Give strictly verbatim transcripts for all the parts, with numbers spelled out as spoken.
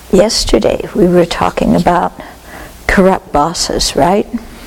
yesterday we were talking about corrupt bosses, right?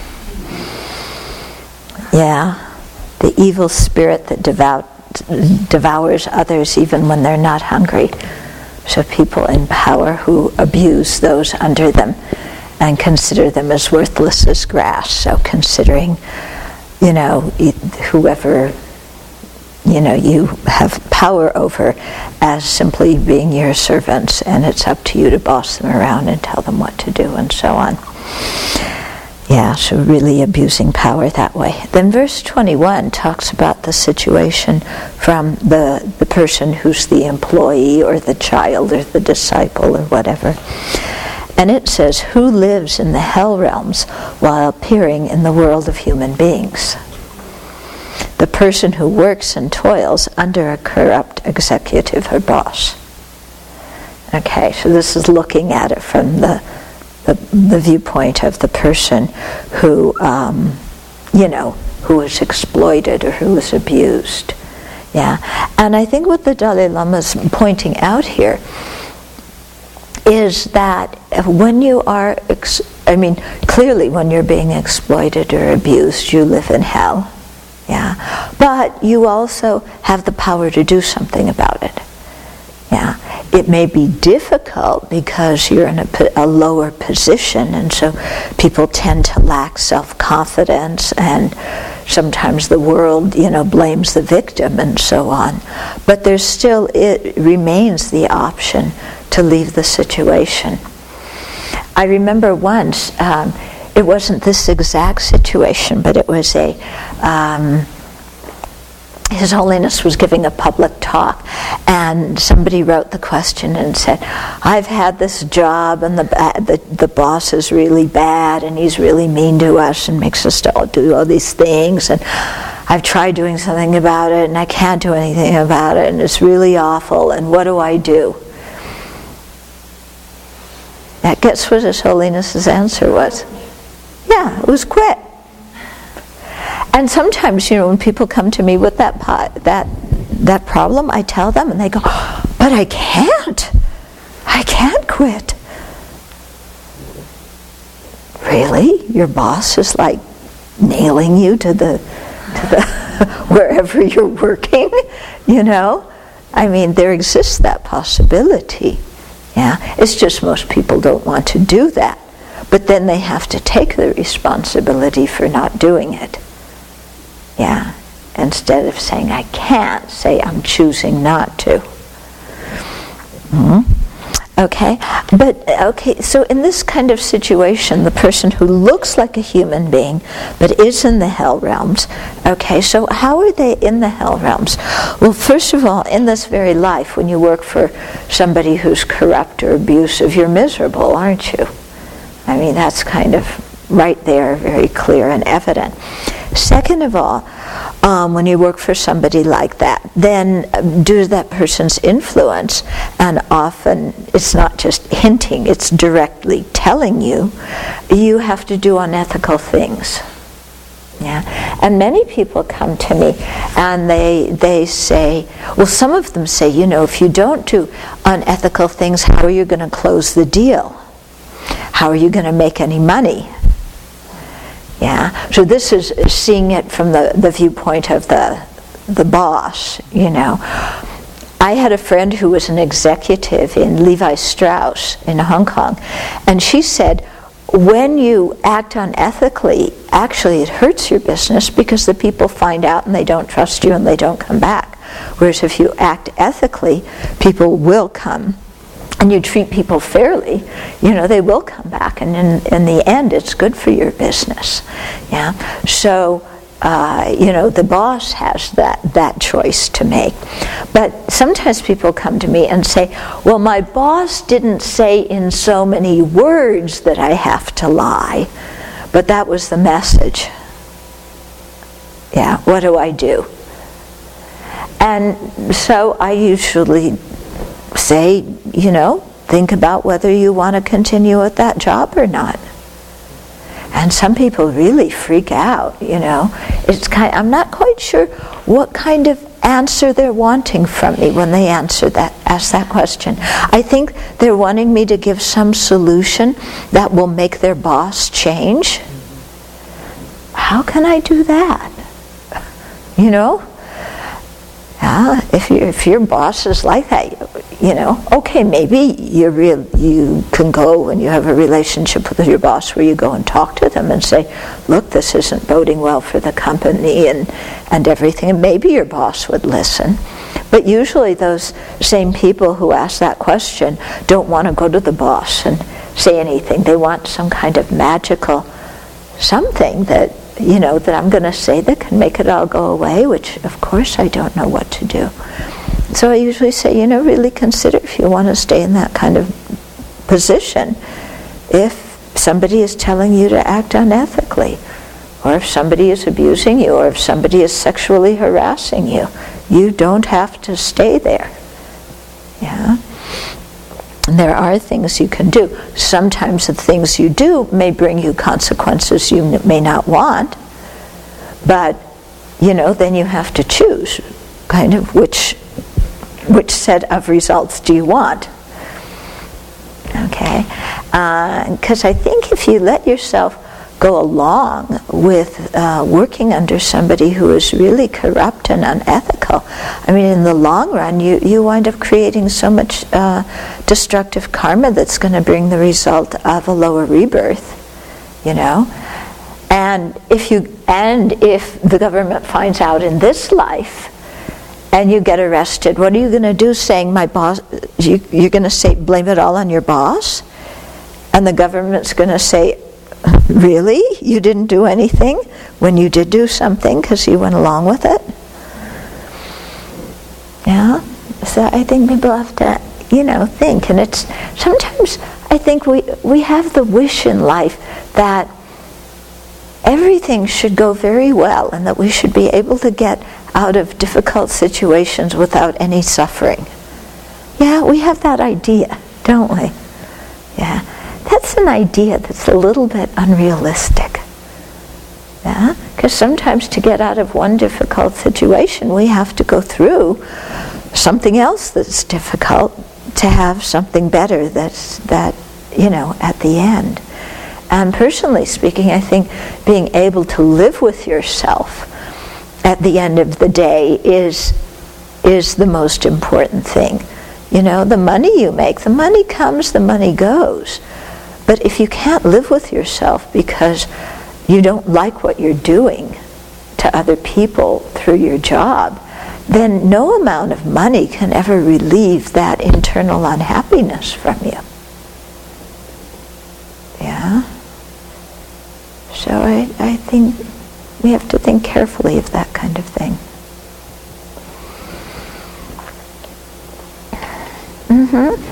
Yeah, the evil spirit that devout, devours others even when they're not hungry. So people in power who abuse those under them and consider them as worthless as grass. So considering, you know, whoever, you know, you have power over as simply being your servants, and it's up to you to boss them around and tell them what to do and so on. Yeah, so really abusing power that way. Then verse twenty-one talks about the situation from the, the person who's the employee or the child or the disciple or whatever. And it says, who lives in the hell realms while appearing in the world of human beings? The person who works and toils under a corrupt executive or boss. Okay, so this is looking at it from the The, the viewpoint of the person who, um, you know, who was exploited or who was abused. Yeah, and I think what the Dalai Lama is pointing out here is that when you are, ex- I mean, clearly when you're being exploited or abused, you live in hell. Yeah, but you also have the power to do something about it. Yeah, it may be difficult because you're in a, a lower position, and so people tend to lack self-confidence, and sometimes the world, you know, blames the victim and so on. But there's still, it remains the option to leave the situation. I remember once, um, it wasn't this exact situation, but it was a... Um, His Holiness was giving a public talk, and somebody wrote the question and said, I've had this job, and the, the the boss is really bad, and he's really mean to us and makes us all do all these things, and I've tried doing something about it, and I can't do anything about it, and it's really awful, and what do I do? That guess what His Holiness's answer was? Yeah, it was quit. And sometimes, you know, when people come to me with that pot, that that problem, I tell them, and they go, but I can't. I can't quit. Really? Your boss is like nailing you to the to the wherever you're working, you know? I mean, there exists that possibility. Yeah. It's just most people don't want to do that. But then they have to take the responsibility for not doing it. Yeah, instead of saying I can't, say I'm choosing not to. Mm-hmm. Okay, but okay, so in this kind of situation, the person who looks like a human being but is in the hell realms, okay, so how are they in the hell realms? Well, first of all, in this very life, when you work for somebody who's corrupt or abusive, you're miserable, aren't you? I mean, that's kind of right there, very clear and evident. Second of all, um, when you work for somebody like that, then um, due to that person's influence, and often it's not just hinting, it's directly telling you, you have to do unethical things. Yeah, and many people come to me and they they say, well, some of them say, you know, if you don't do unethical things, how are you going to close the deal? How are you going to make any money? Yeah, so this is seeing it from the, the viewpoint of the the boss, you know. I had a friend who was an executive in Levi Strauss in Hong Kong, and she said, when you act unethically, actually it hurts your business because the people find out and they don't trust you and they don't come back. Whereas if you act ethically, people will come. And you treat people fairly, you know, they will come back, and in, in the end, it's good for your business. Yeah. So, uh, you know, the boss has that that choice to make. But sometimes people come to me and say, "Well, my boss didn't say in so many words that I have to lie, but that was the message." Yeah. What do I do? And so I usually say, you know, think about whether you want to continue at that job or not. And some people really freak out, you know. It's kind I'm not quite sure what kind of answer they're wanting from me when they answer that, ask that question. I think they're wanting me to give some solution that will make their boss change. How can I do that? You know? Yeah, if, you, if your boss is like that, you, you know, okay, maybe you're real, you can go and you have a relationship with your boss where you go and talk to them and say, look, this isn't boding well for the company and, and everything. And maybe your boss would listen. But usually those same people who ask that question don't want to go to the boss and say anything. They want some kind of magical something that, you know, that I'm going to say that can make it all go away, which of course I don't know what to do. So I usually say, you know, really consider if you want to stay in that kind of position. If somebody is telling you to act unethically, or if somebody is abusing you, or if somebody is sexually harassing you, you don't have to stay there. Yeah? And there are things you can do. Sometimes the things you do may bring you consequences you may not want, but, you know, then you have to choose kind of which which set of results do you want. Okay? Because uh, I think if you let yourself go along with uh, working under somebody who is really corrupt and unethical, I mean, in the long run, you, you wind up creating so much uh, destructive karma that's going to bring the result of a lower rebirth, you know. And if you and if the government finds out in this life, and you get arrested, what are you going to do? Saying my boss, you, you're going to say blame it all on your boss, and the government's going to say, really? You didn't do anything when you did do something because you went along with it? Yeah? So I think people have to, you know, think. And it's, sometimes I think we, we have the wish in life that everything should go very well and that we should be able to get out of difficult situations without any suffering. Yeah, we have that idea, don't we? Yeah. That's an idea that's a little bit unrealistic. Yeah? Because sometimes to get out of one difficult situation, we have to go through something else that's difficult to have something better that's, that, you know, at the end. And personally speaking, I think being able to live with yourself at the end of the day is, is the most important thing. You know, the money you make, the money comes, the money goes. But if you can't live with yourself because you don't like what you're doing to other people through your job, then no amount of money can ever relieve that internal unhappiness from you. Yeah? So I, I think we have to think carefully of that kind of thing. Mm-hmm.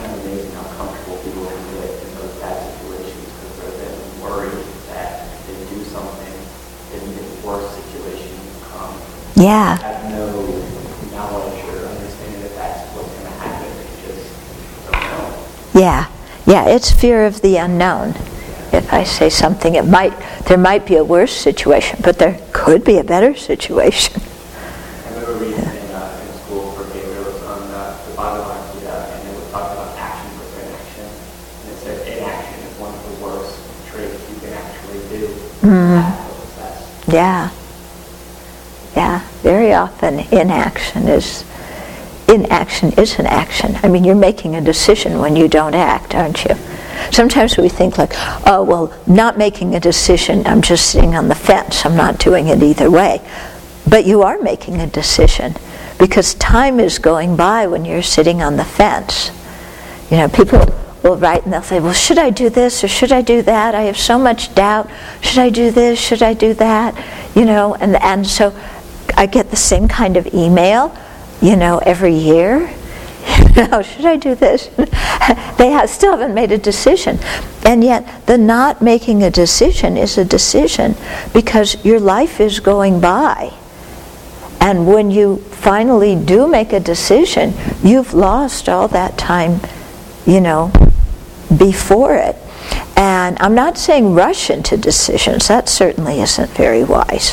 Yeah. Have no knowledge or understanding that that's what's going to happen. They just don't know. Yeah. Yeah, it's fear of the unknown. If I say something, it might there might be a worse situation, but there could be a better situation. I remember reading in, uh, in school for paper, it was on uh, the Bhagavad Gita, and it was talking about action for inaction. And it said inaction is one of the worst traits you can actually do. Mm. Yeah. Yeah, very often inaction is inaction is an action. I mean, you're making a decision when you don't act, aren't you? Sometimes we think like, oh, well, not making a decision, I'm just sitting on the fence, I'm not doing it either way. But you are making a decision because time is going by when you're sitting on the fence. You know, people will write and they'll say, well, should I do this or should I do that? I have so much doubt. Should I do this? Should I do that? You know, and and so I get the same kind of email, you know, every year. You know, should I do this? They have, still haven't made a decision. And yet the not making a decision is a decision because your life is going by. And when you finally do make a decision, you've lost all that time, you know, before it. And I'm not saying rush into decisions. That certainly isn't very wise.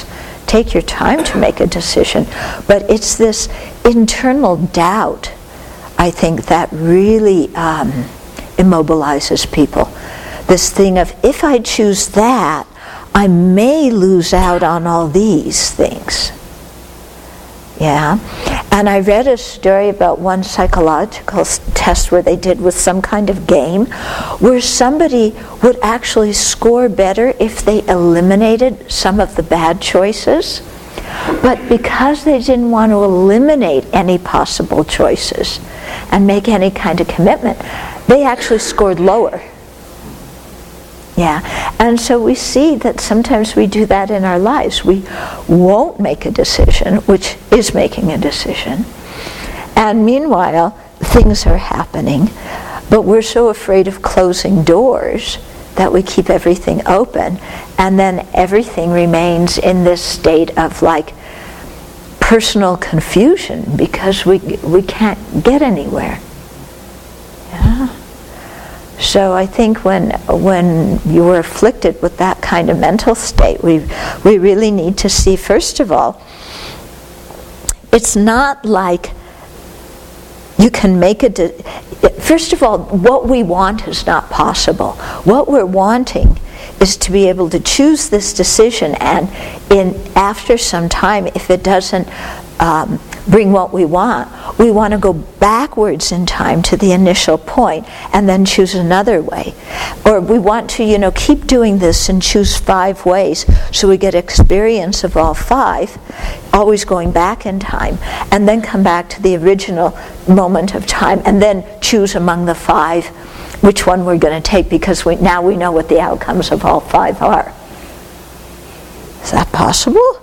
take your time to make a decision. But it's this internal doubt, I think, that really um, immobilizes people. This thing of, if I choose that, I may lose out on all these things. Yeah. And I read a story about one psychological test where they did with some kind of game where somebody would actually score better if they eliminated some of the bad choices. But because they didn't want to eliminate any possible choices and make any kind of commitment, they actually scored lower. Yeah, and so we see that sometimes we do that in our lives. We won't make a decision, which is making a decision. And meanwhile, things are happening, but we're so afraid of closing doors that we keep everything open, and then everything remains in this state of like personal confusion because we we can't get anywhere. Yeah. So I think when when you're afflicted with that kind of mental state, we we really need to see, first of all, it's not like you can make a de- first of all, what we want is not possible. What we're wanting is to be able to choose this decision, and in after some time, if it doesn't um, bring what we want, we want to go backwards in time to the initial point and then choose another way. Or we want to, you know, keep doing this and choose five ways so we get experience of all five, always going back in time, and then come back to the original moment of time and then choose among the five which one we're going to take, because we now we know what the outcomes of all five are. Is that possible?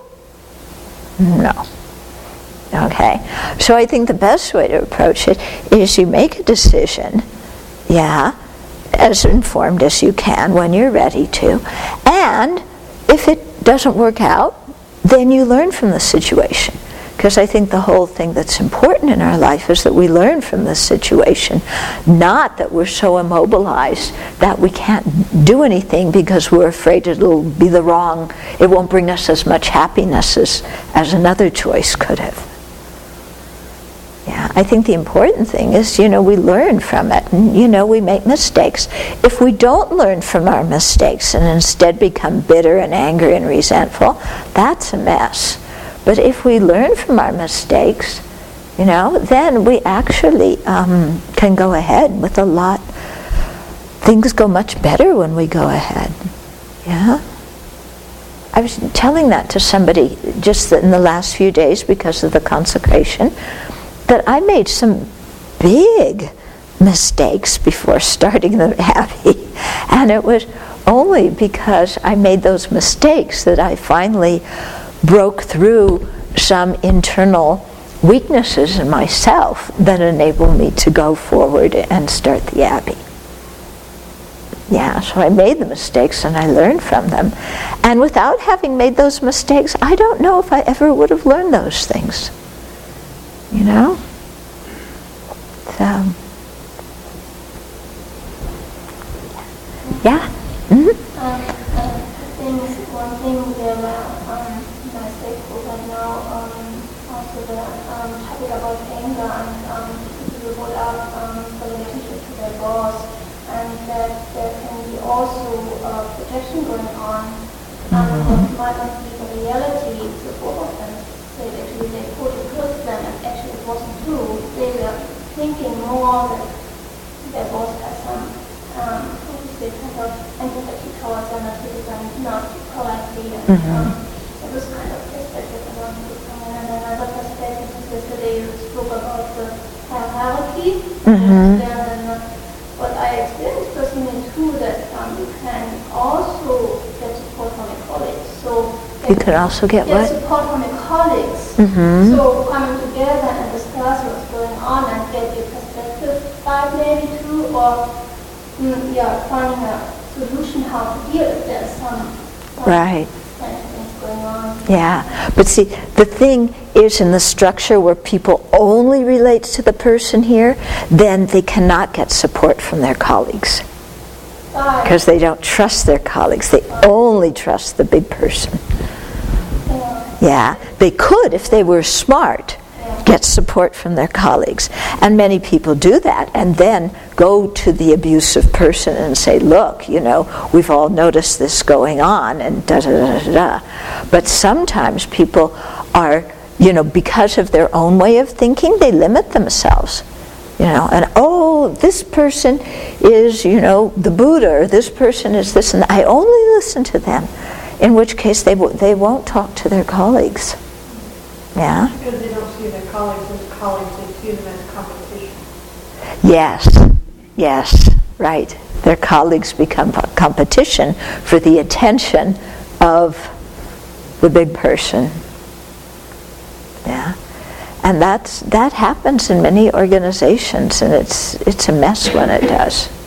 No. Okay, so I think the best way to approach it is you make a decision, yeah, as informed as you can when you're ready to, and if it doesn't work out, then you learn from the situation. Because I think the whole thing that's important in our life is that we learn from this situation, not that we're so immobilized that we can't do anything because we're afraid it'll be the wrong, it won't bring us as much happiness as, as another choice could have. Yeah, I think the important thing is, you know, we learn from it, and, you know, we make mistakes. If we don't learn from our mistakes and instead become bitter and angry and resentful, that's a mess. But if we learn from our mistakes, you know, then we actually um, can go ahead with a lot. Things go much better when we go ahead. Yeah? I was telling that to somebody just in the last few days because of the consecration, that I made some big mistakes before starting the Abbey. And it was only because I made those mistakes that I finally broke through some internal weaknesses in myself that enabled me to go forward and start the Abbey. Yeah, so I made the mistakes and I learned from them. And without having made those mistakes, I don't know if I ever would have learned those things. You know? So, yeah? Mm-hmm. Um, uh, I think one thing that um, my stakeholder now um, also the um, topic about anger and um, people brought up um, the relationship to their boss, and that there can be also uh, protection going on. Um, what might not be the reality, the both of them said actually they put it close to them, and actually it wasn't true. They were thinking more that their boss has some um, they kind of empathy towards them and treated them not correctly, and mm-hmm. um, it was kind of perspective I wanted to come in. And another perspective is yesterday you spoke about the hierarchy. Mm-hmm. And uh, what I experienced personally too, that um, you can also get support from your colleagues. So you can also get, get what? support from your colleagues. Mm-hmm. So coming together and discuss what's going on and get your perspective back maybe too, or Mm, yeah, finding a solution how to deal if there's some, some right. kind of things going on. Yeah, but see, the thing is in the structure where people only relate to the person here, then they cannot get support from their colleagues. Because they don't trust their colleagues. They only trust the big person. Yeah. Yeah, they could, if they were smart, get support from their colleagues. And many people do that and then go to the abusive person and say, look, you know, we've all noticed this going on, and da da da da da. But sometimes people are, you know, because of their own way of thinking, they limit themselves. You know, and oh, this person is, you know, the Buddha, or this person is this, and I only listen to them. In which case they w- they won't talk to their colleagues. Yeah? Because they don't see their colleagues as colleagues, they see them as competition. Yes, yes, right. Their colleagues become p- competition for the attention of the big person. Yeah? And that's, that happens in many organizations, and it's it's a mess when it does.